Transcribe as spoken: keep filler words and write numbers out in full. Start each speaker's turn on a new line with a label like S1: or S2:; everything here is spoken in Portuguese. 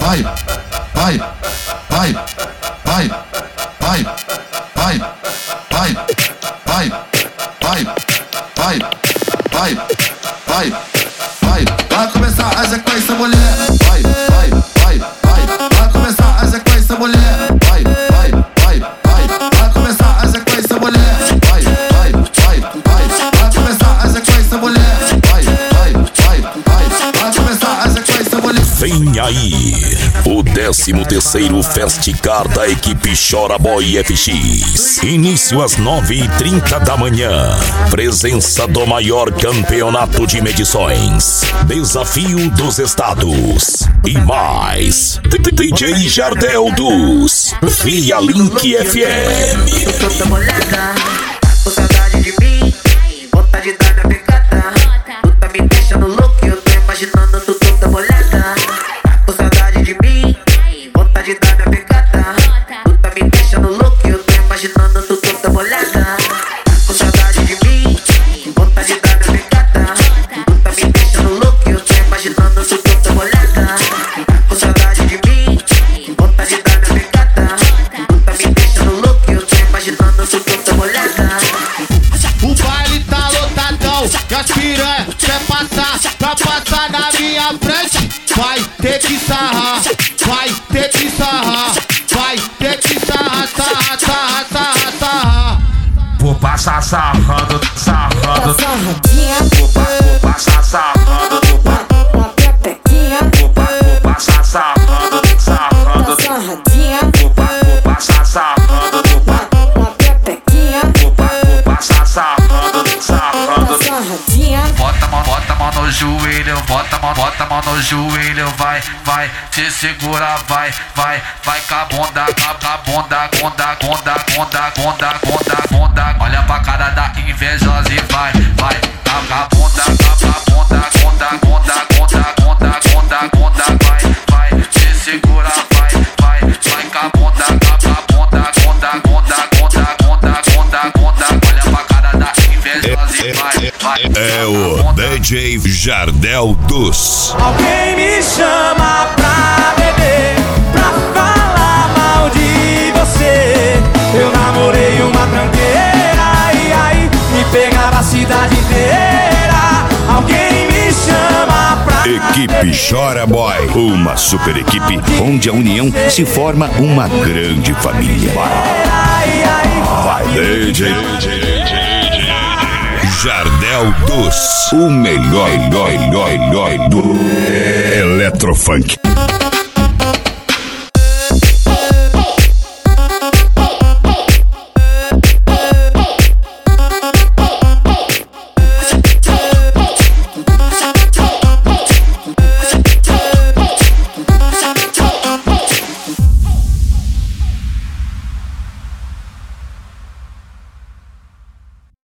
S1: vai, vai, vai, vai, vai, vai, vai, vai, vai, vai, vai, vai, vai, vai começar a sequência, mulher. Vai, vai, vai, vai, vai começar a sequência, mulher. Vai, vai, vai, vai, vai começar a sequência, mulher. Vai, vai, vai, vai, vai começar a sequência, mulher. Vai, vai, vai, vai, vai começar a sequência, mulher.
S2: Vem aí o décimo terceiro Festicar da equipe Chora Boy F X. Início às nove e trinta da manhã. Presença do maior campeonato de medições. Desafio dos estados. E mais. D J Jardel dos Via Link F M.
S3: Toda molhada, com saudade de mim, vontade de dar minha pegada. Tu tá me deixando louco, eu tô imaginando tu toda molhada. Com saudade de mim, vontade de dar minha pegada. Tu tá me deixando louco, eu tô imaginando tu toda molhada. Com saudade de mim, vontade de dar minha pegada. Tu tá me deixando louco, eu tô imaginando tu toda molhada. Com saudade de mim, vontade de dar minha pegada. Tu tá me deixando louco, eu tô imaginando tu toda molhada.
S4: O baile tá lotadão, e as piranha quer passar, pra passar na minha frente. Vai ter que sarrar, vai ter que sarrar, vai ter que sarrar, sarrar, sarrar, sarrar, sarrar.
S5: Vou passar sarrando, sarrando.
S6: Sarradinha,
S5: Vou, pa, vou passar sarrando, vou, pa,
S6: uma pepequinha,
S5: vou, pa, vou passar sarrando, sarrando.
S6: sarradinha,
S5: Vou, pa, vou passar sarrando, vou, pa,
S6: uma pepequinha,
S5: vou, pa, vou passar sarrando, sarrando.
S6: sarradinha.
S5: Bota a mão, bota a mão no joelho, bota a mão, bota a mão no joelho, vai, vai, se segura, vai, vai, vai com a bunda, com a bunda, bunda, bunda, bunda, bunda, bunda, bunda. Olha pra cara da invejosa e vai, vai, com a bunda, com a bunda, bunda, bunda, bunda, bunda, bunda, bunda, vai, vai, se segura, vai, vai, vai com a bunda, com a bunda, bunda, bunda, bunda, bunda, bunda, bunda. Olha pra cara da invejosa e vai, vai.
S2: É o D J Jardel dos.
S7: Alguém me chama pra beber, pra falar mal de você. Eu namorei uma tranqueira e aí me pegava a cidade inteira. Alguém me chama pra
S2: Equipe Chora Boy, uma super equipe onde a união se forma uma grande família.
S7: e aí
S2: Vai, D J Jardel dos, o melhor, melhor, melhor, melhor do Eletrofunk.